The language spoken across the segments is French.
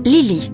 Lily.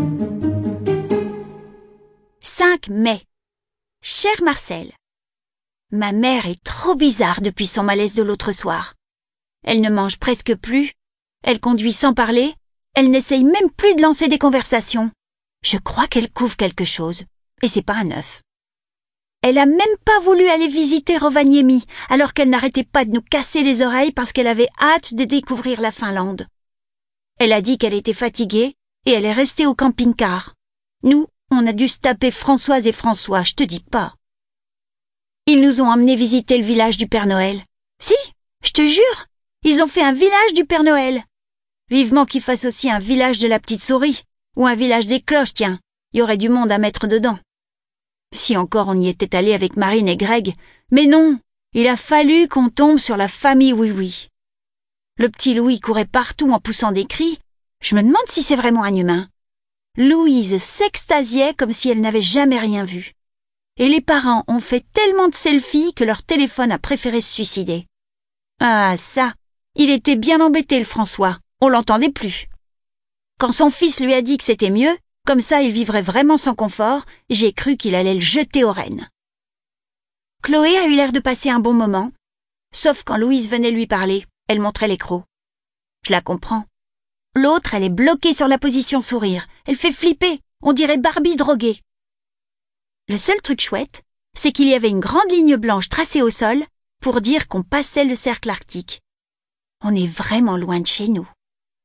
5 mai. Cher Marcel, ma mère est trop bizarre depuis son malaise de l'autre soir. Elle ne mange presque plus, elle conduit sans parler, elle n'essaye même plus de lancer des conversations. Je crois qu'elle couvre quelque chose, et c'est pas un œuf. Elle a même pas voulu aller visiter Rovaniemi, alors qu'elle n'arrêtait pas de nous casser les oreilles parce qu'elle avait hâte de découvrir la Finlande. Elle a dit qu'elle était fatiguée, et elle est restée au camping-car. Nous, on a dû se taper Françoise et François, je te dis pas. Ils nous ont emmenés visiter le village du Père Noël. Si, je te jure, ils ont fait un village du Père Noël. Vivement qu'ils fassent aussi un village de la petite souris, ou un village des cloches, tiens, il y aurait du monde à mettre dedans. Si encore on y était allé avec Marine et Greg, mais non, il a fallu qu'on tombe sur la famille Oui-Oui. Le petit Louis courait partout en poussant des cris. Je me demande si c'est vraiment un humain. Louise s'extasiait comme si elle n'avait jamais rien vu. Et les parents ont fait tellement de selfies que leur téléphone a préféré se suicider. Ah ça, il était bien embêté le François, on l'entendait plus. Quand son fils lui a dit que c'était mieux, comme ça il vivrait vraiment sans confort, j'ai cru qu'il allait le jeter aux rennes. Chloé a eu l'air de passer un bon moment, sauf quand Louise venait lui parler, elle montrait les crocs. Je la comprends. L'autre, elle est bloquée sur la position sourire. Elle fait flipper. On dirait Barbie droguée. Le seul truc chouette, c'est qu'il y avait une grande ligne blanche tracée au sol pour dire qu'on passait le cercle arctique. On est vraiment loin de chez nous.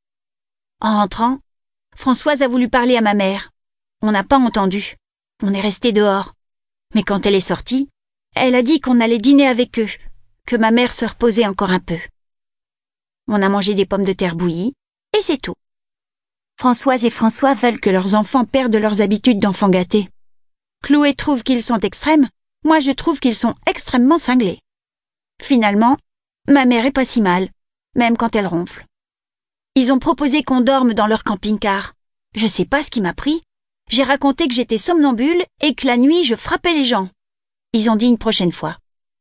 En rentrant, Françoise a voulu parler à ma mère. On n'a pas entendu. On est resté dehors. Mais quand elle est sortie, elle a dit qu'on allait dîner avec eux, que ma mère se reposait encore un peu. On a mangé des pommes de terre bouillies, et c'est tout. Françoise et François veulent que leurs enfants perdent leurs habitudes d'enfants gâtés. Chloé trouve qu'ils sont extrêmes, moi je trouve qu'ils sont extrêmement cinglés. Finalement, ma mère est pas si mal, même quand elle ronfle. Ils ont proposé qu'on dorme dans leur camping-car. Je sais pas ce qui m'a pris. J'ai raconté que j'étais somnambule et que la nuit je frappais les gens. Ils ont dit une prochaine fois.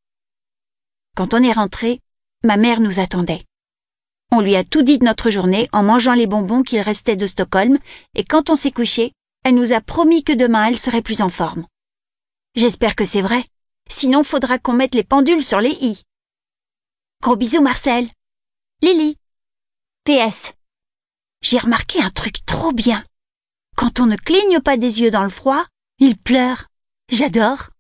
Quand on est rentré, ma mère nous attendait. On lui a tout dit de notre journée en mangeant les bonbons qu'il restait de Stockholm, et quand on s'est couché, elle nous a promis que demain elle serait plus en forme. J'espère que c'est vrai, sinon faudra qu'on mette les pendules sur les i. Gros bisous Marcel. Lily. PS. J'ai remarqué un truc trop bien. Quand on ne cligne pas des yeux dans le froid, il pleure. J'adore.